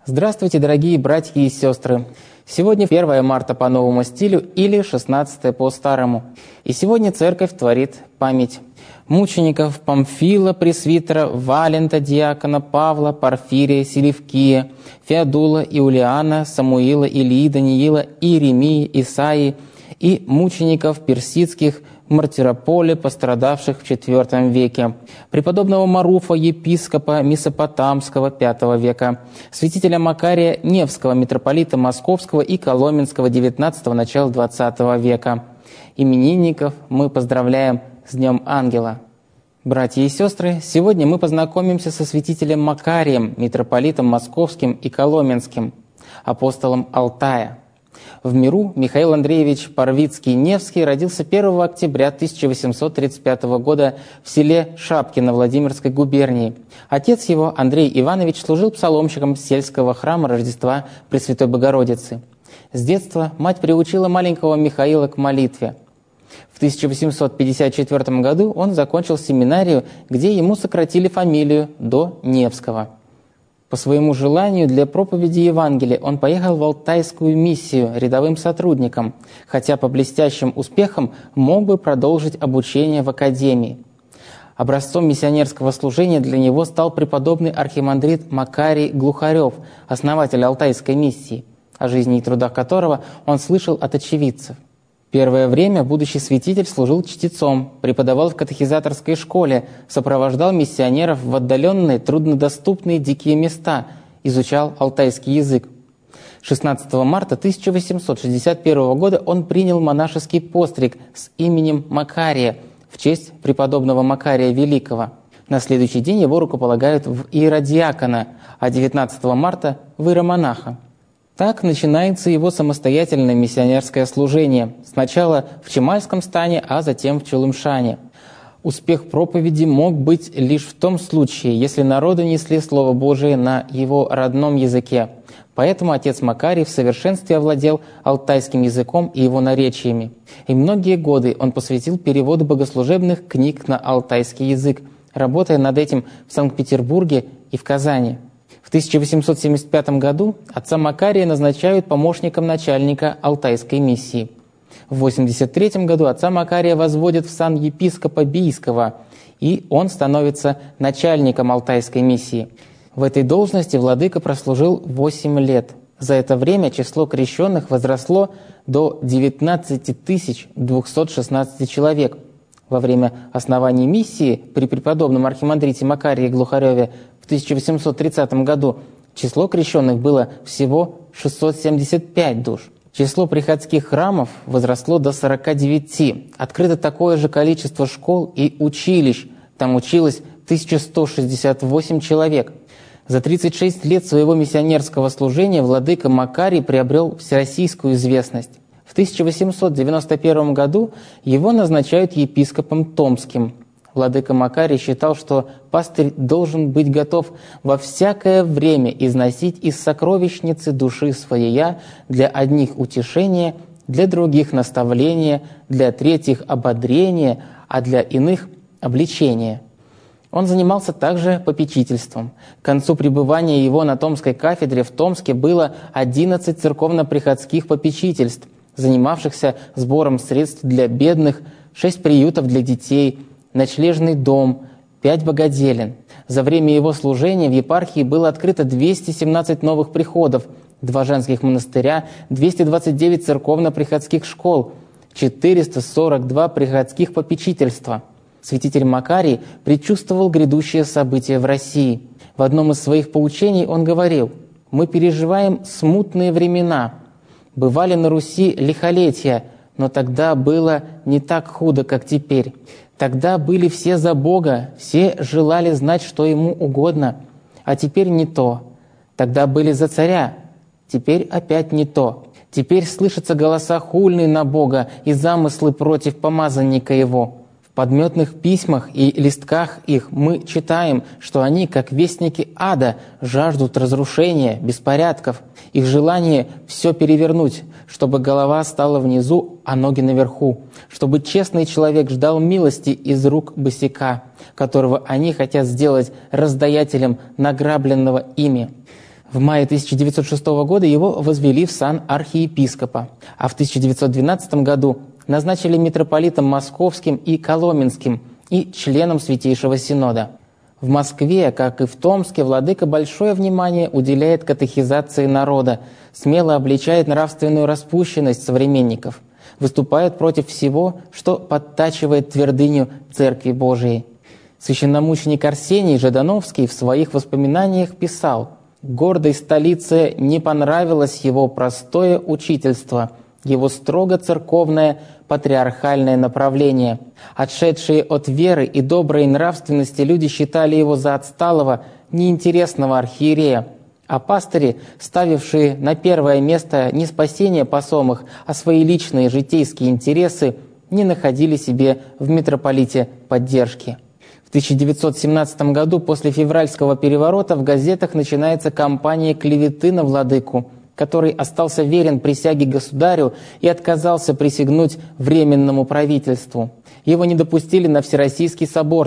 Здравствуйте, дорогие братья и сестры! Сегодня 1 марта по новому стилю или 16 по старому. И сегодня Церковь творит память мучеников Памфила, пресвитера, Валента, диакона, Павла, Порфирия, Селевкия, Феодула, Иулиана, Самуила, Илии, Даниила, Иеремии, Исаии и мучеников персидских в Мартирополе, пострадавших в IV веке, преподобного Маруфа, епископа Месопотамского V века, святителя Макария Невского, митрополита Московского и Коломенского XIX – начала XX века. Именинников мы поздравляем с Днем Ангела. Братья и сестры, сегодня мы познакомимся со святителем Макарием, митрополитом Московским и Коломенским, апостолом Алтая. В миру Михаил Андреевич Парвицкий-Невский родился 1 октября 1835 года в селе Шапкино Владимирской губернии. Отец его, Андрей Иванович, служил псаломщиком сельского храма Рождества Пресвятой Богородицы. С детства мать приучила маленького Михаила к молитве. В 1854 году он закончил семинарию, где ему сократили фамилию до Невского. По своему желанию для проповеди Евангелия он поехал в Алтайскую миссию рядовым сотрудником, хотя по блестящим успехам мог бы продолжить обучение в академии. Образцом миссионерского служения для него стал преподобный архимандрит Макарий Глухарев, основатель Алтайской миссии, о жизни и трудах которого он слышал от очевидцев. Первое время будущий святитель служил чтецом, преподавал в катехизаторской школе, сопровождал миссионеров в отдаленные, труднодоступные дикие места, изучал алтайский язык. 16 марта 1861 года он принял монашеский постриг с именем Макария в честь преподобного Макария Великого. На следующий день его рукополагают в иеродиакона, а 19 марта – в иеромонаха. Так начинается его самостоятельное миссионерское служение, сначала в Чемальском стане, а затем в Чулымшане. Успех проповеди мог быть лишь в том случае, если народу несли Слово Божие на его родном языке. Поэтому отец Макарий в совершенстве овладел алтайским языком и его наречиями. И многие годы он посвятил переводу богослужебных книг на алтайский язык, работая над этим в Санкт-Петербурге и в Казани. В 1875 году отца Макария назначают помощником начальника Алтайской миссии. В 1883 году отца Макария возводят в сан епископа Бийского, и он становится начальником Алтайской миссии. В этой должности владыка прослужил 8 лет. За это время число крещенных возросло до 19 216 человек. Во время основания миссии при преподобном архимандрите Макарии Глухареве в 1830 году число крещенных было всего 675 душ. Число приходских храмов возросло до 49. Открыто такое же количество школ и училищ. Там училось 1168 человек. За 36 лет своего миссионерского служения владыка Макарий приобрел всероссийскую известность. В 1891 году его назначают епископом Томским. Владыка Макарий считал, что пастырь должен быть готов во всякое время износить из сокровищницы души своей для одних утешения, для других наставления, для третьих ободрения, а для иных обличения. Он занимался также попечительством. К концу пребывания его на Томской кафедре в Томске было 11 церковно-приходских попечительств, занимавшихся сбором средств для бедных, 6 приютов для детей, ночлежный дом, 5 богоделен. За время его служения в епархии было открыто 217 новых приходов, 2 женских монастыря, 229 церковно-приходских школ, 442 приходских попечительства. Святитель Макарий предчувствовал грядущие события в России. В одном из своих поучений он говорил: «Мы переживаем смутные времена. Бывали на Руси лихолетия, но тогда было не так худо, как теперь. Тогда были все за Бога, все желали знать, что Ему угодно, а теперь не то. Тогда были за царя, теперь опять не то. Теперь слышатся голоса хульные на Бога и замыслы против помазанника Его. В подметных письмах и листках их мы читаем, что они, как вестники ада, жаждут разрушения, беспорядков. Их желание все перевернуть, чтобы голова стала внизу, а ноги наверху, чтобы честный человек ждал милости из рук босяка, которого они хотят сделать раздаятелем награбленного ими. В мае 1906 года его возвели в сан архиепископа, а в 1912 году назначили митрополитом Московским и Коломенским и членом Святейшего Синода. В Москве, как и в Томске, владыка большое внимание уделяет катехизации народа, смело обличает нравственную распущенность современников, выступает против всего, что подтачивает твердыню Церкви Божией. Священномученик Арсений Ждановский в своих воспоминаниях писал: «Гордой столице не понравилось его простое учительство, его строго церковное патриархальное направление. Отшедшие от веры и доброй нравственности люди считали его за отсталого, неинтересного архиерея, а пастыри, ставившие на первое место не спасение посомых, а свои личные житейские интересы, не находили себе в митрополите поддержки». В 1917 году после февральского переворота в газетах начинается кампания клеветы на владыку, который остался верен присяге государю и отказался присягнуть Временному правительству. Его не допустили на Всероссийский собор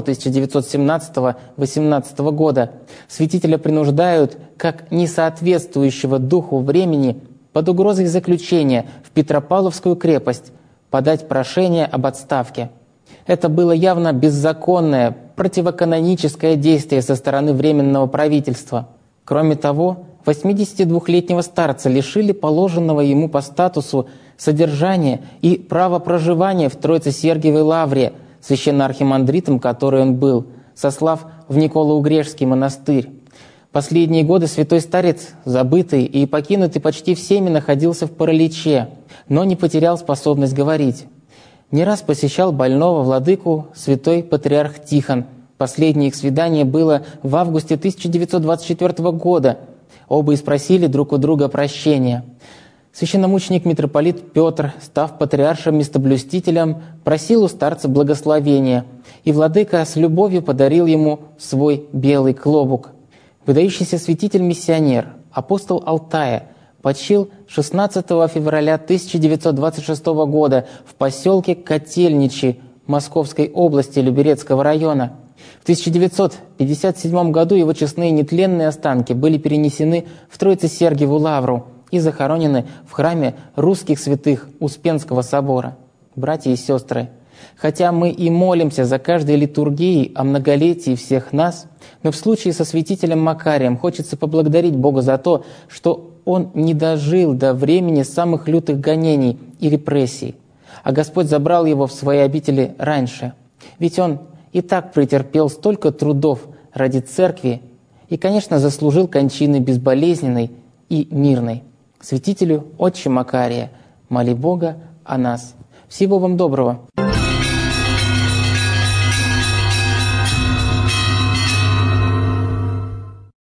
1917-18 года. Святителя принуждают, как несоответствующего духу времени, под угрозой заключения в Петропавловскую крепость, подать прошение об отставке. Это было явно беззаконное, противоканоническое действие со стороны Временного правительства. Кроме того, 82-летнего старца лишили положенного ему по статусу содержания и права проживания в Троице-Сергиевой лавре, священноархимандритом, который он был, сослав в Николо-Угрешский монастырь. Последние годы святой старец, забытый и покинутый почти всеми, находился в параличе, но не потерял способность говорить. Не раз посещал больного владыку святой патриарх Тихон. Последнее их свидание было в августе 1924 года. Оба и спросили друг у друга прощения. Священномученик митрополит Петр, став патриаршим местоблюстителем, просил у старца благословения, и владыка с любовью подарил ему свой белый клобук. Выдающийся святитель-миссионер, апостол Алтая, почил 16 февраля 1926 года в поселке Котельничи Московской области Люберецкого района. В 1957 году его честные нетленные останки были перенесены в Троице-Сергиеву лавру и захоронены в храме русских святых Успенского собора. Братья и сестры, хотя мы и молимся за каждой литургией о многолетии всех нас, но в случае со святителем Макарием хочется поблагодарить Бога за то, что он не дожил до времени самых лютых гонений и репрессий, а Господь забрал его в свои обители раньше. Ведь он и так претерпел столько трудов ради Церкви и, конечно, заслужил кончины безболезненной и мирной. Святителю Отче Макария, моли Бога о нас. Всего вам доброго!